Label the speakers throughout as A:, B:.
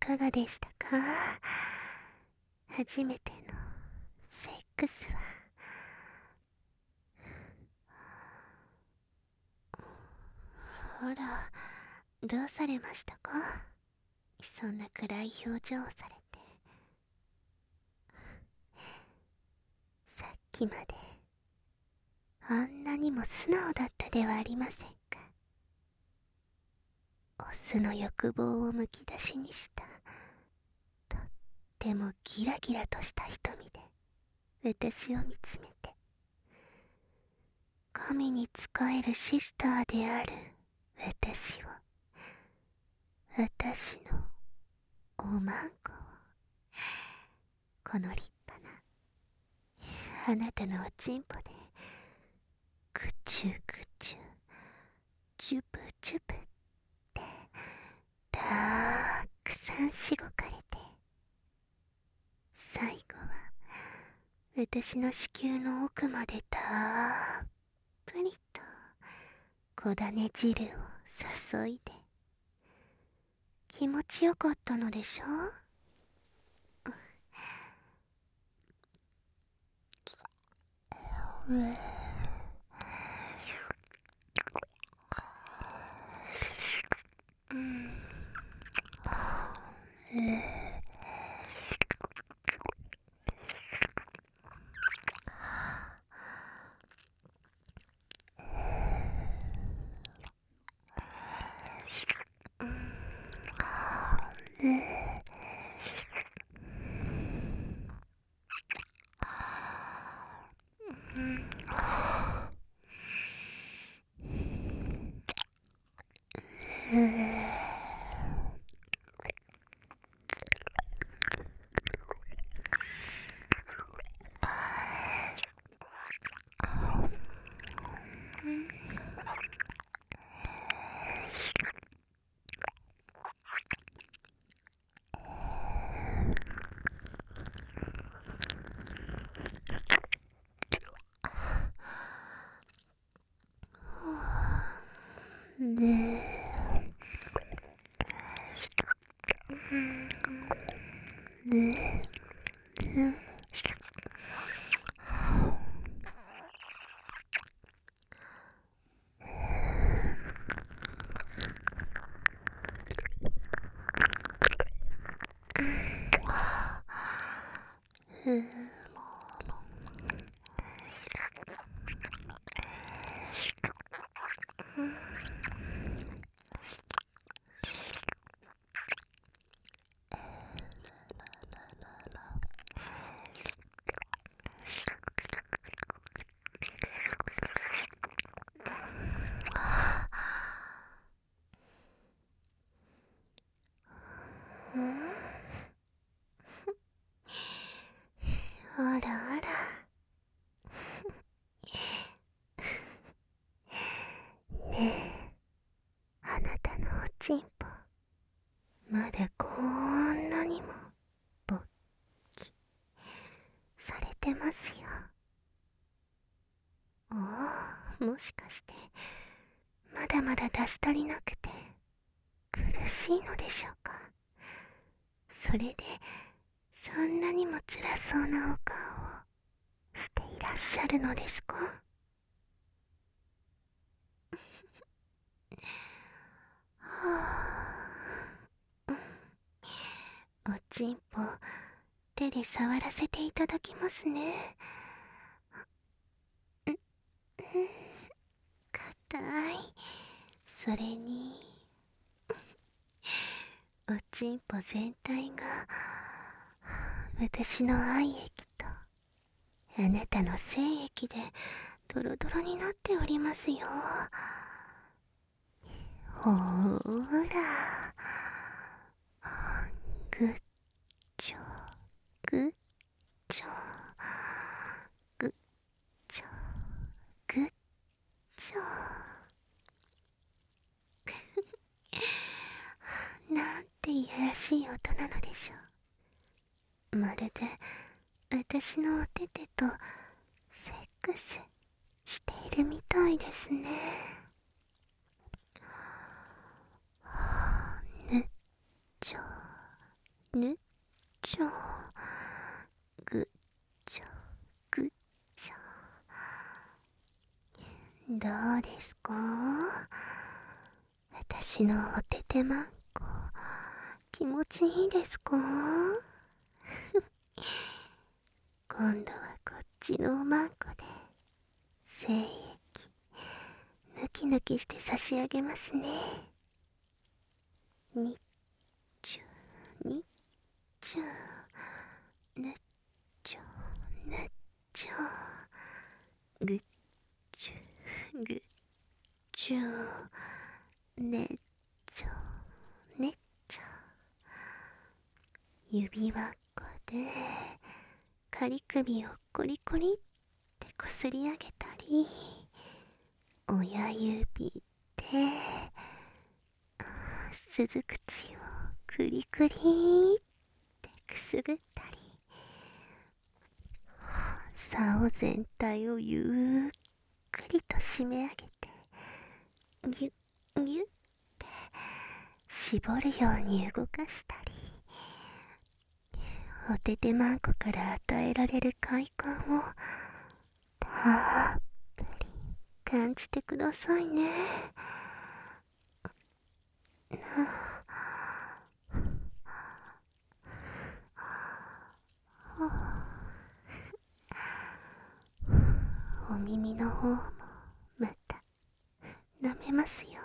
A: かがでしたか？初めてのセックスは。ほら、どうされましたか？そんな暗い表情をされて。さっきまであんなにも素直だったではありませんか。オスの欲望をむき出しにしたとってもギラギラとした瞳で私を見つめて、神に仕えるシスターである私のおまんこを、この立派なあなたのおちんぽでぐちゅぐちゅジュブジュブってたくさんしごかれて、最後は私の子宮の奥までたっぷりと小種汁を注いで、気持ちよかったのでしょう。あらあら、ねえ、あなたのおちんぽまだこんなにも勃起されてますよ。おお、もしかしてまだまだ出し足りなくて苦しいのでしょうか。それでそんなにも辛そうなお顔をしていらっしゃるのですか？はあ、おちんぽ手で触らせていただきますね。硬い。それにおちんぽ全体が私の愛液とあなたの精液でドロドロになっておりますよ。ほーら、ぐっちょぐっちょぐっちょぐっちょなんていやらしい音なのでしょう。まるで私のお手手とセックスしているみたいですね。ぬっちょぬっちょ、ぐっちょ、ぐっちょ。どうですか？私のおててまんこ、気持ちいいですか？今度はこっちのおまんこで精液ぬきぬきして差し上げますね。にっちゅにっちゅ、ぬっちょぬっちょ、ぐっちゅぐっちゅ、ねっちょねっちょ。指輪っこで仮首をコリコリってこすり上げたり、親指で鈴口をクリクリってくすぐったり、竿全体をゆっくりと締め上げてギュッギュッって絞るように動かしたり、おててまんこから与えられる快感をたっぷり感じてくださいね。お耳の方もまた舐めますよ。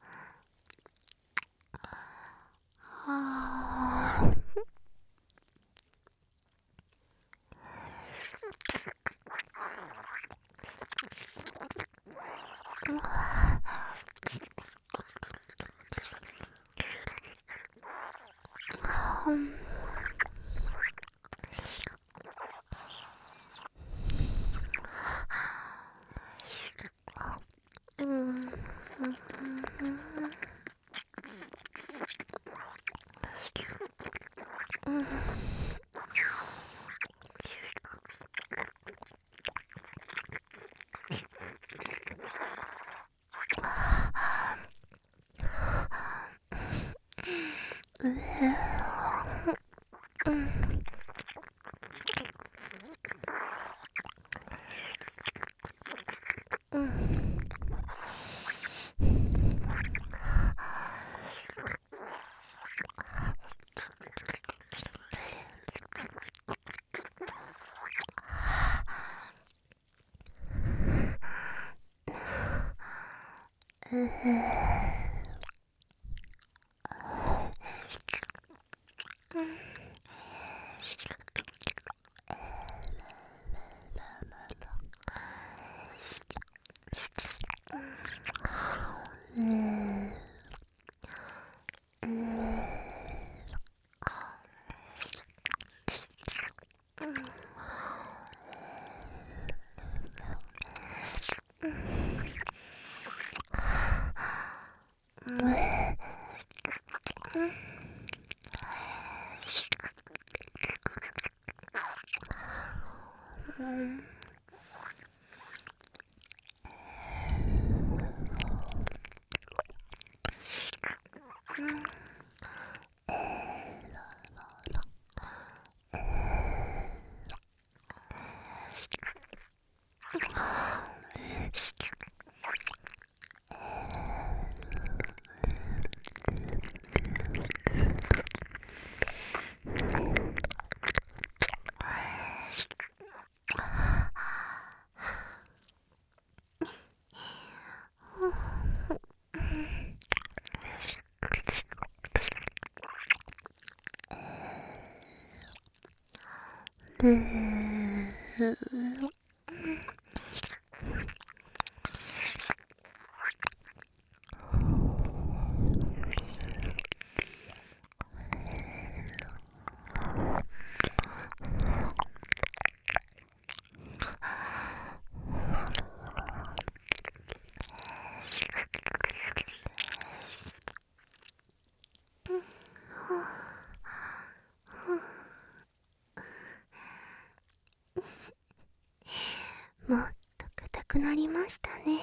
A: もっと硬くなりましたね。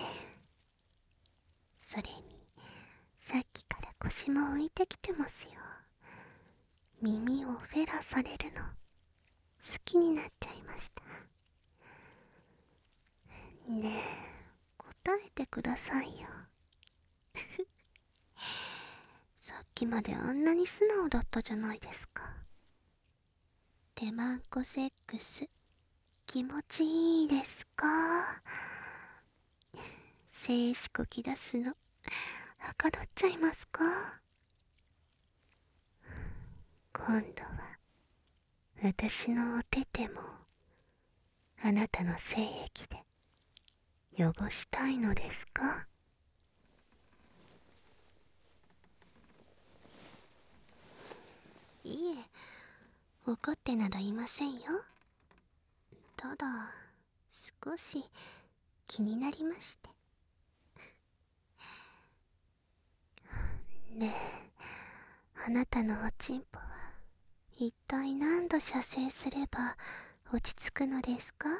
A: それにさっきから腰も浮いてきてますよ。 耳をフェラされるの好きになっちゃいました。ねえ、答えてくださいよ。さっきまであんなに素直だったじゃないですか。デマンコセックス気持ちいいですか？静止こき出すのはかどっちゃいますか？今度は私のお手手もあなたの精液で汚したいのですか？いえ、怒ってなどいませんよ。ただ少し気になりまして。ねえ、あなたのおちんぽは一体何度射精すれば落ち着くのですか？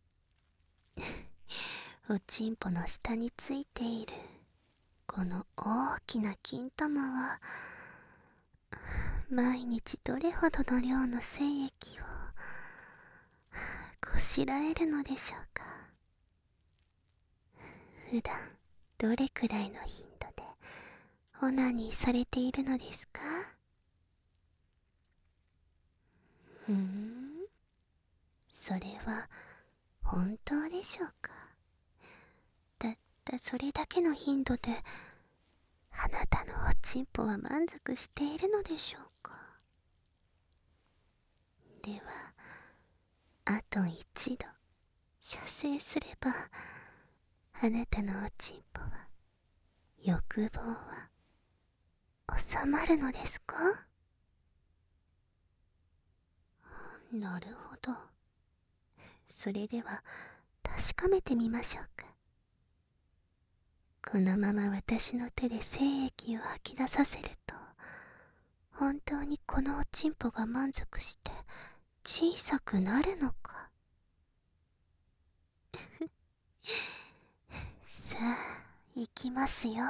A: おちんぽの下についているこの大きな金玉は毎日どれほどの量の精液をこしらえるのでしょうか。普段どれくらいの頻度でオナニーされているのですか？それは本当でしょうか？たったそれだけの頻度であなたのおちんぽは満足しているのでしょうか？ではあと一度射精すればあなたのおちんぽは欲望は収まるのですか？なるほど。それでは確かめてみましょうか。このまま私の手で精液を吐き出させると本当にこのおちんぽが満足して小さくなるのか。さあ行きますよ。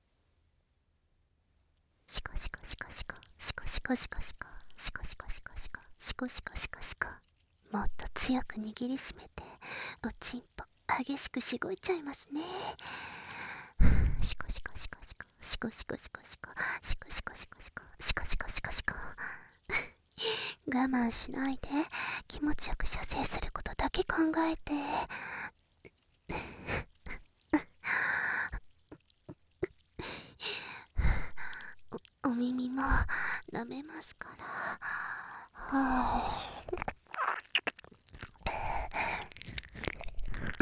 A: シコシコシコシコシコシコシコシコシコシコシコシコシコシコシコシコ、もっと強く握りしめておちんぽ激しくしごいちゃいますね。シコシコシコシコシコシコシコシコシコシコシコシコシコシコシコシコ、我慢しないで気持ちよく射精することだけ考えて。お耳も舐めますから。はあ、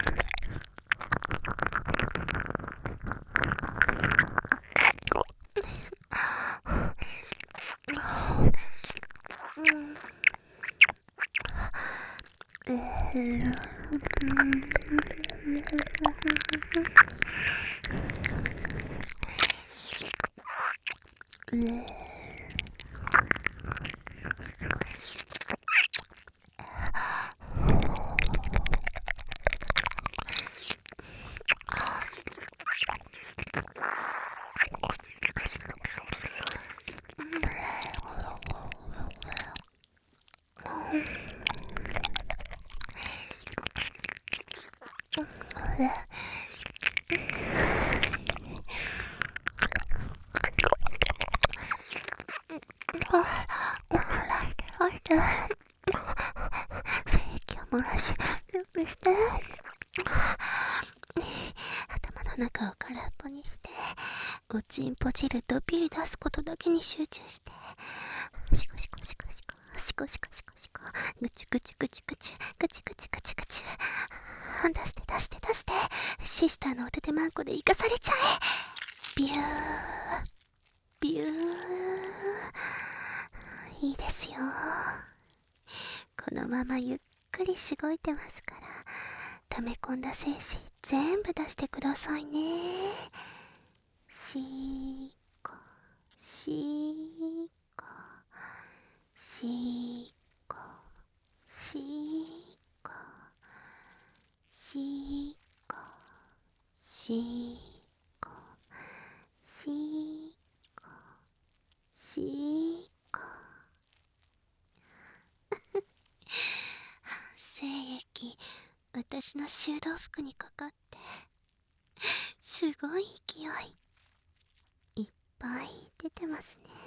A: 精液を漏らし準備して。頭の中を空っぽにしておちんぽ汁とピリ出すことだけに集中して、シコシコシコシコシコシコシコシコ、ぐちゅぐちゅぐちゅぐちゅぐちゅぐちゅぐちゅぐちゅ、出して出して出して、シスターのお手手マンコで生かされちゃえ。ビュービュー、いいですよ。このままゆっくりしごいてますから溜め込んだ精子全部出してくださいね。しーこしーこしーこしーこしーこしーこしーこしーこ。 私の修道服にかかって、すごい勢い、いっぱい出てますね。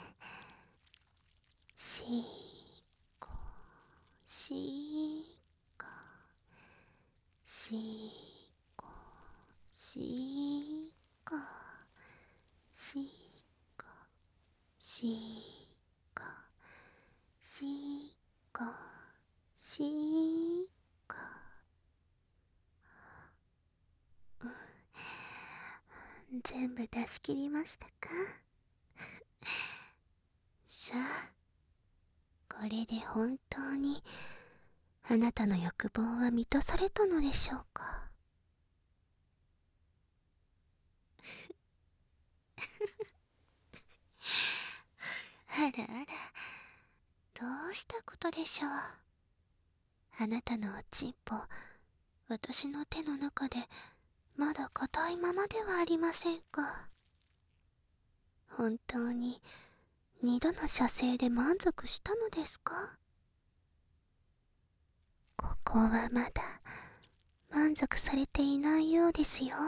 A: しーこ、しーこ、しーこ、しーこ、しーこ、しーこ、しーこ、しーこ。全部出し切りましたか？さあ、これで本当にあなたの欲望は満たされたのでしょうか？あらあら、どうしたことでしょう。あなたのおちんぽ、私の手の中でまだ硬いままではありませんか？本当に二度の射精で満足したのですか？ここはまだ満足されていないようですよ。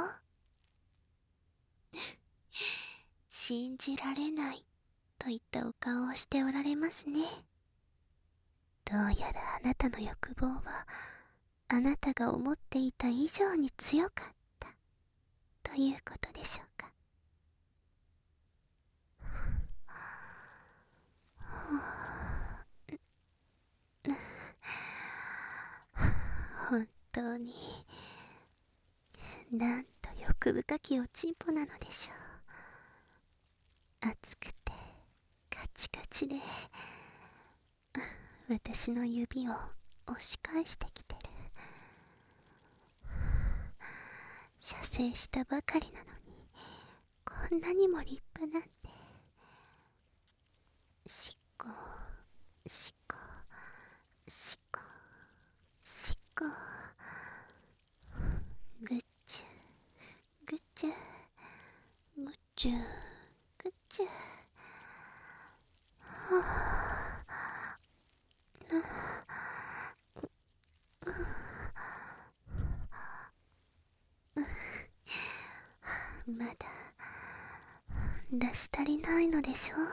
A: 信じられないといったお顔をしておられますね。どうやらあなたの欲望はあなたが思っていた以上に強かったということでしょうか。本当になんと欲深きおちんぽなのでしょう。熱くてカチカチで私の指を押し返してきてる。射精したばかりなのにこんなにも立派なんて。しっこしっこしっこしっこ、ぐっちゅぐっちゅぐっちゅぐっちゅ。はあ、まだ出し足りないのでしょう。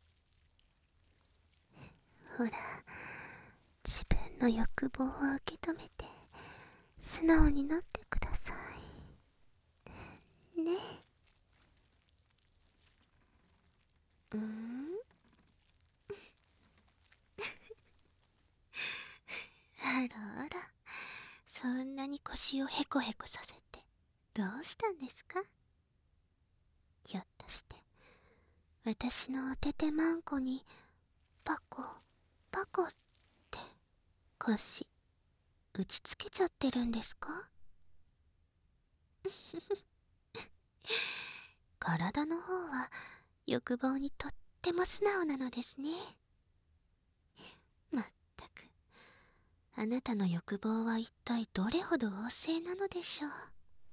A: ほら、自分の欲望を受け止めて素直になってくださいね。あらあら、そんなに腰をヘコヘコさせてどうしたんですか？ひょっとして私のおててまんこにパコパコって腰打ちつけちゃってるんですか？体の方は欲望にとっても素直なのですね。まったく、あなたの欲望は一体どれほど旺盛なのでしょう。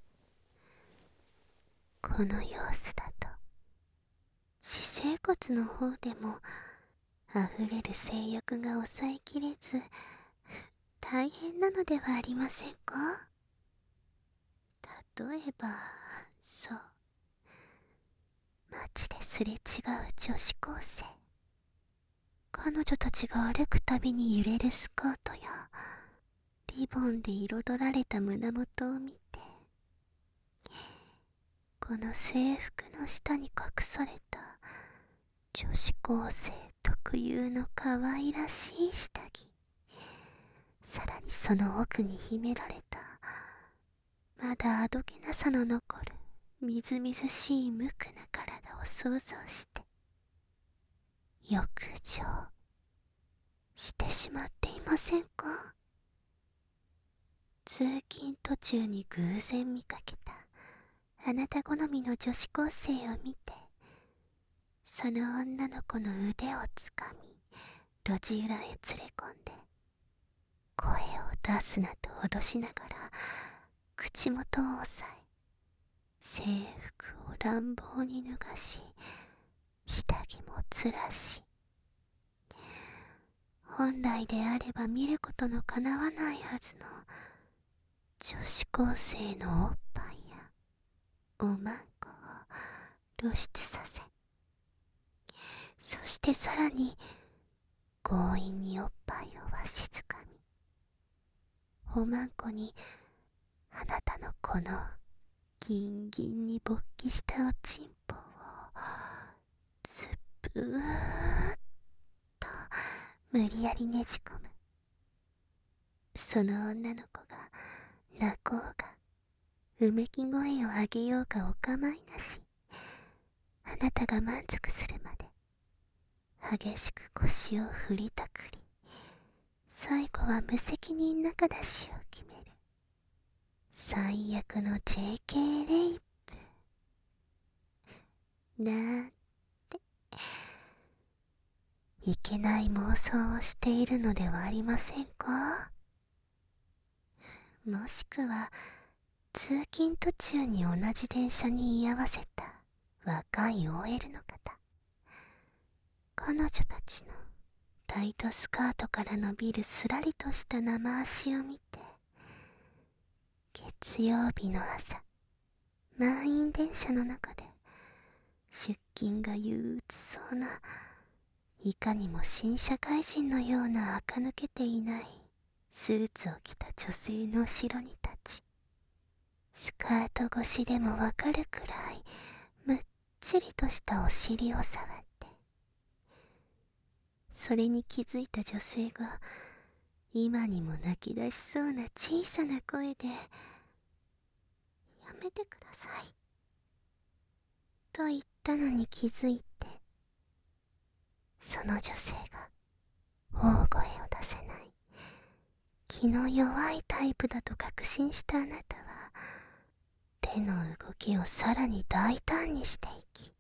A: この様子だと私生活の方でも溢れる性欲が抑えきれず大変なのではありませんか？例えば、そう、街ですれ違う女子高生。彼女たちが歩くたびに揺れるスカートやリボンで彩られた胸元を見て、この制服の下に隠された女子高生特有の可愛らしい下着、さらにその奥に秘められたまだあどけなさの残るみずみずしい無垢な体を想像して欲情してしまっていませんか？通勤途中に偶然見かけたあなた好みの女子高生を見て、その女の子の腕をつかみ路地裏へ連れ込んで、声を出すなと脅しながら口元を押さえ、制服を乱暴に脱がし、下着もずらし、本来であれば見ることのかなわないはずの女子高生のおっぱいやおまんこを露出させ、そしてさらに強引におっぱいをわしづかみ、おまんこにあなたのこのギンギンに勃起したおちんぽをズブーッと無理やりねじ込む。その女の子が泣こうがうめき声を上げようかお構いなし、あなたが満足するまで激しく腰を振りたくり、最後は無責任な形を決める最悪の JK レイプなんていけない妄想をしているのではありませんか。もしくは通勤途中に同じ電車に居合わせた若い OL の方、彼女たちのタイトスカートから伸びるすらりとした生足を見て、月曜日の朝、満員電車の中で出勤が憂鬱そうな、いかにも新社会人のような垢抜けていないスーツを着た女性の後ろに立ち、スカート越しでもわかるくらいむっちりとしたお尻を触って、それに気づいた女性が今にも泣き出しそうな小さな声で、やめてくださいと言ったのに気づいて、その女性が大声を出せない気の弱いタイプだと確信したあなたは、手の動きをさらに大胆にしていき、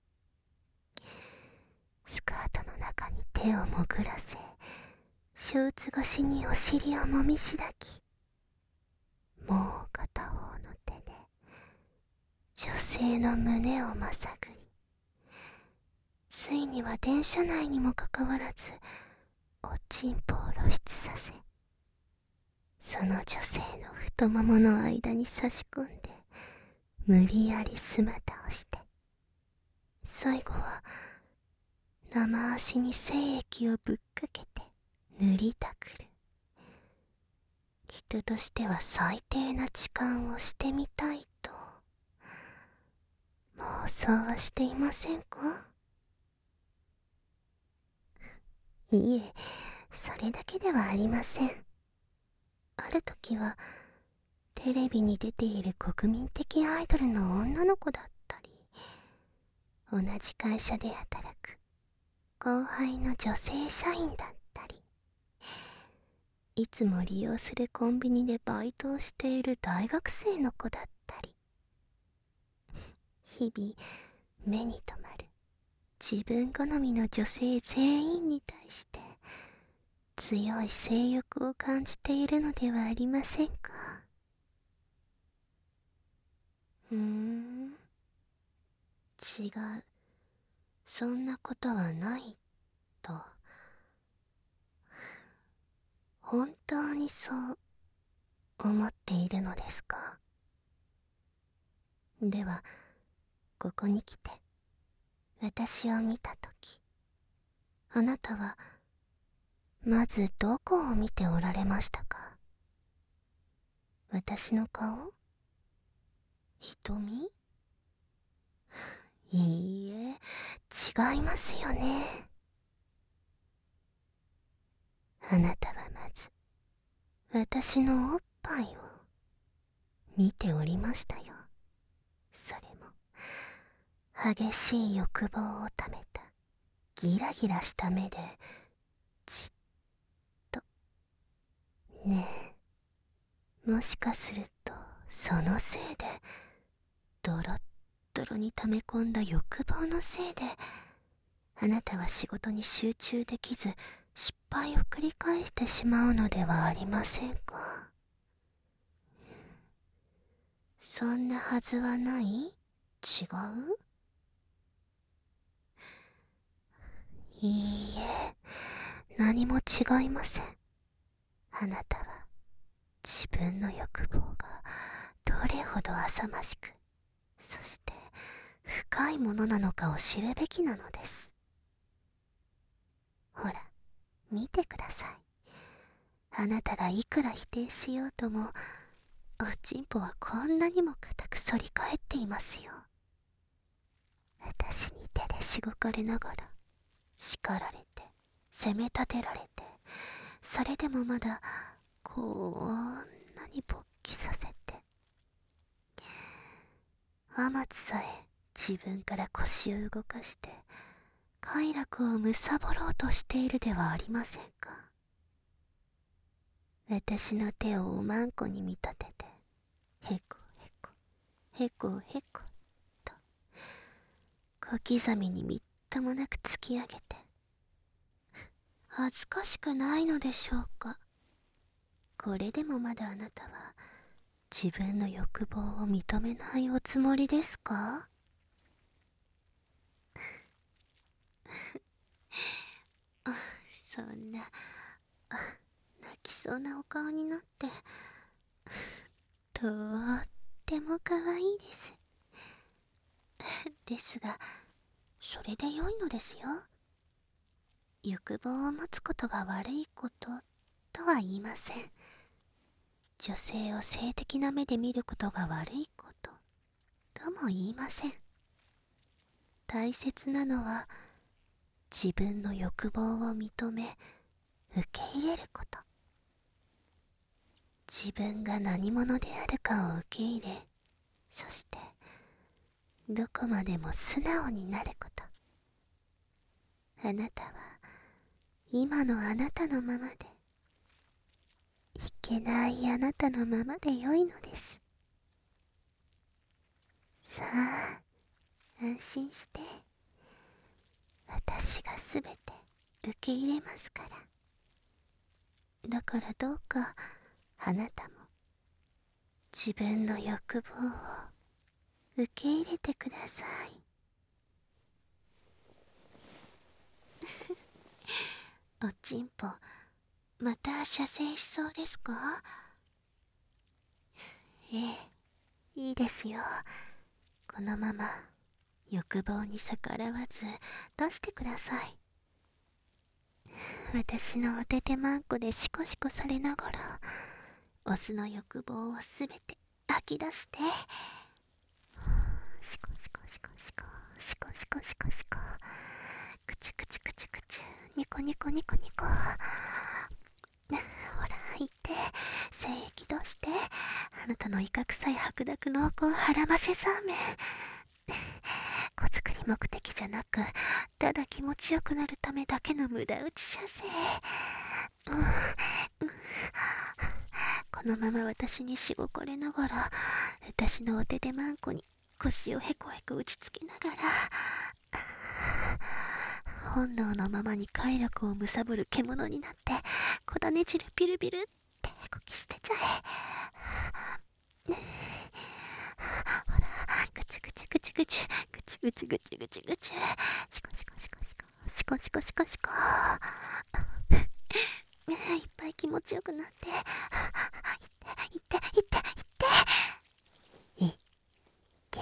A: スカートの中に手を潜らせ、ショーツ越しにお尻をもみしだき、もう片方の手で女性の胸をまさぐり、ついには電車内にもかかわらずおちんぽを露出させ、その女性の太ももの間に差し込んで無理やりスマタをして、最後は生足に精液をぶっかけて塗りたくる。人としては最低な痴漢をしてみたいと妄想はしていませんか。いえ、それだけではありません。ある時はテレビに出ている国民的アイドルの女の子だったり、同じ会社で働く後輩の女性社員だったり、いつも利用するコンビニでバイトをしている大学生の子だったり、日々目に留まる自分好みの女性全員に対して強い性欲を感じているのではありませんか。違う、そんなことはないと。本当にそう思っているのですか。ではここに来て私を見たとき、あなたはまずどこを見ておられましたか。私の顔？瞳？いいえ、違いますよね。あなたはまず私のおっぱいを見ておりましたよ。それも激しい欲望をためたギラギラした目でじっと。ねえ、もしかするとそのせいで、ドロッドロに溜め込んだ欲望のせいで、あなたは仕事に集中できず失敗を繰り返してしまうのではありませんか。そんなはずはない？違う？いいえ、何も違いません。あなたは自分の欲望がどれほど浅ましく、そして深いものなのかを知るべきなのです。ほら、見てください。あなたがいくら否定しようとも、おちんぽはこんなにも固く反り返っていますよ。私に手でしごかれながら、叱られて、責め立てられて、それでもまだこんなに勃起させて、天津さえ自分から腰を動かして快楽を貪ろうとしているではありませんか。私の手をおまんこに見立てて、へこへこへこへこと小刻みにみっともなく突き上げて、恥ずかしくないのでしょうか。これでもまだあなたは自分の欲望を認めないおつもりですか。そんな泣きそうなお顔になってとっても可愛いです。ですが、それで良いのですよ。欲望を持つことが悪いこととは言いません。女性を性的な目で見ることが悪いこととも言いません。大切なのは自分の欲望を認め受け入れること。自分が何者であるかを受け入れ、そしてどこまでも素直になること。あなたは今のあなたのままで、いけないあなたのままでよいのです。さあ、安心して、私がすべて受け入れますから。だからどうかあなたも自分の欲望を受け入れてください。おちんぽ、また射精しそうですか。ええ、いいですよ。このまま欲望に逆らわず出してください。私のおててまんこでシコシコされながら、オスの欲望をすべて吐き出して、シコシコシコシコシコシコシコシコ、クチュクチュクチュクチュ、ニコニコニコニコ。ほら行って精液出して、あなたのイカ臭い白濁濃厚腹ませそうめん。子作り目的じゃなく、ただ気持ちよくなるためだけの無駄打ち射精。このまま私にしごかれながら、私のお手でまんこに腰をへこへこ打ちつけながら、本能のままに快楽を貪る獣になって、小種汁ビルビルってこき捨てちゃえ。ほら、ぐちゅぐちゅぐちゅぐちゅぐちゅぐちゅぐちゅぐちゅぐちゅ、シコシコシコシコシコシコシコシコ。いっぱい気持ちよくなって、いっていっていっていっていけ、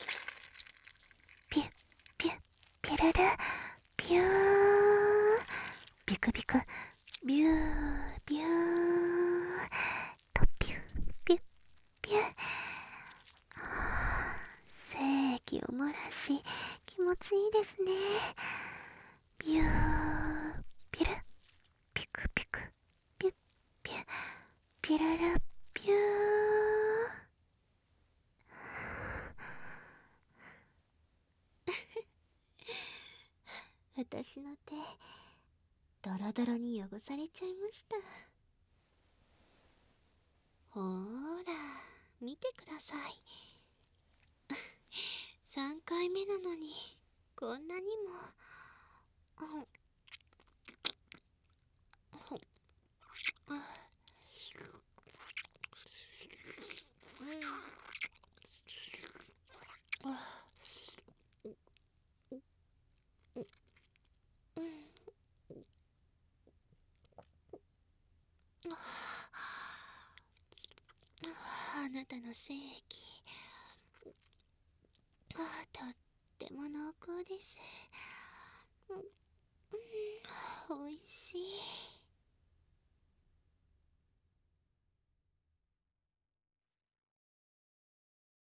A: ピュピュピュルルピュー、ビクビクビュービューとピュピュピュ。精液を漏らし気持ちいいですね。ビューピュルピクピクピュッピュッピュルルピュー。私の手ドロドロに汚されちゃいました。ほーら見てください。3回目なのにこんなにも。 なたの精液、とっても濃厚です。